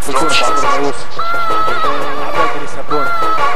تونس عمرو ما يوصل عباد اللي يسبون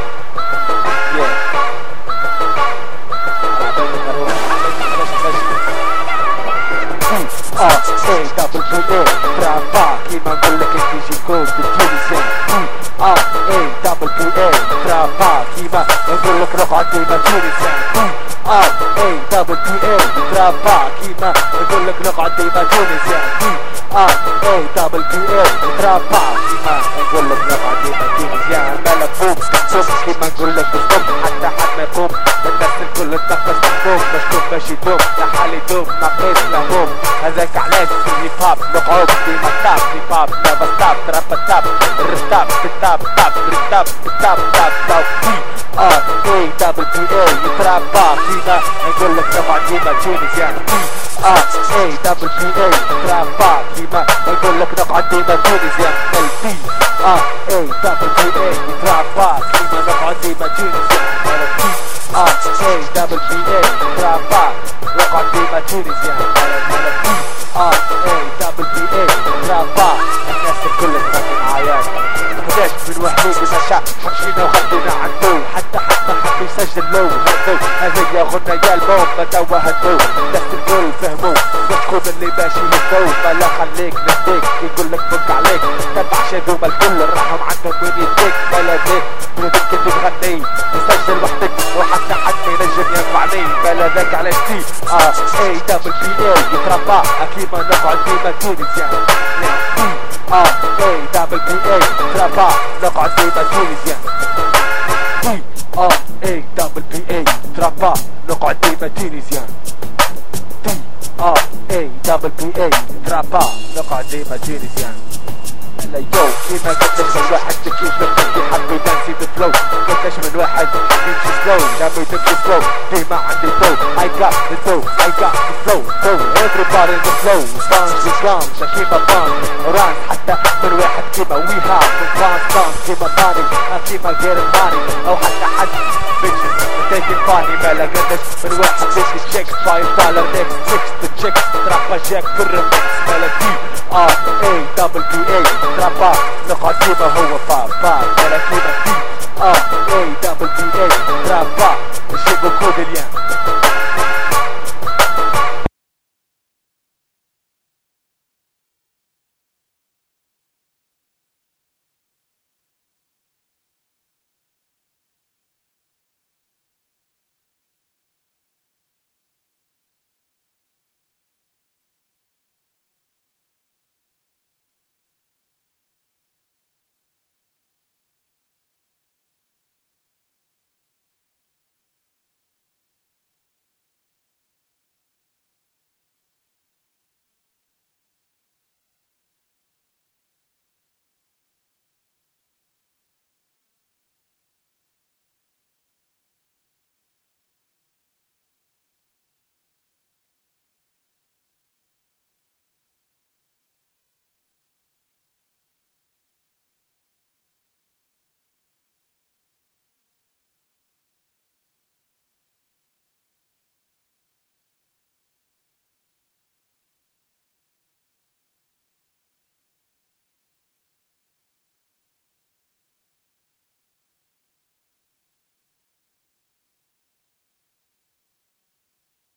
اي دبل بي اي ترابا كيما نقولك تيجي كود بالتونسي اي دبل بي اي ترابا كيما نقولك روح ديما تونسي اي دبل بي اي ترابا كيما نقولك روح ديما تونسي اي دبل بي اي ترابا كيما نقولك روح ديما تونسي مالك بوم كتسوم كيما نقولك تصدم حتى حد ما يقوم الناس الكل تنقص محبوب مشكوك باش يدوم لحالي دوم ناقص لهوم هذاك علاش في الهيب هوب نقعد ديما تاب هيب هوب نيفر ستوب تراب تاب الرتاب بالتاب تاب الرتاب بالتاب تاب تاب اي دبل بي اي يترابا كيما نقولك طبعا ديما تونسيان اي دبل بي اي يترابا كيما نقولك نقعد ديما تونسيان البي اي دبل بي اي يترابا كيما نقعد ديما تونسيان اي دبل بي اي يترابا نقعد ديما تونسيان اي دبل بي اي يترابا الناس الكل تغني معايا قداش من وحدي بمشى حمشينا وخدينا عندو حتى حد ما حب يسجل لو هدو هذيا غنى يا الموم ما توا هدو الناس الكل فهمو وتكون اللي ماشي هدو بلا خليك نديك يقولك بك عليك تبع شادوما الكل راحوا عندهم وين يديك بلا ديك بلودك اللي تغني تسجل وحدك وحتى حد ما ينجم ينفعني بلا ذاك على تي اي دبل بي اي يتربى كيما نقعد ديما تونسيان اي دبل بي اي ترابا نقعد ديما تونسيان اي دبل بي اي ترابا نقعد ديما تونسيان اي دبل بي اي ترابا نقعد ديما تونسيان هلا يو كيما قداش من واحد كيف نبدي حبي دانسي بفلو قداش من واحد يمشي سلو لما تمشي سلو ديما عندي فلو I got the flow I got the flow everybody in the flow بانش بانش كيما بانش رانس حتى من واحد كيما وي هاف من بانش كيما باني كيما غير ماني او حتى حد bitches taking funny مالا قداش من واحد بيش تشيك $5 next 6 تشيك ترابا جاك بالرمكس مالا دي اي دبل بي اي ترابا نقعد ديما هو بابا مالا كيما دي اي دبل بي اي ترابا نشيبو كود اليوم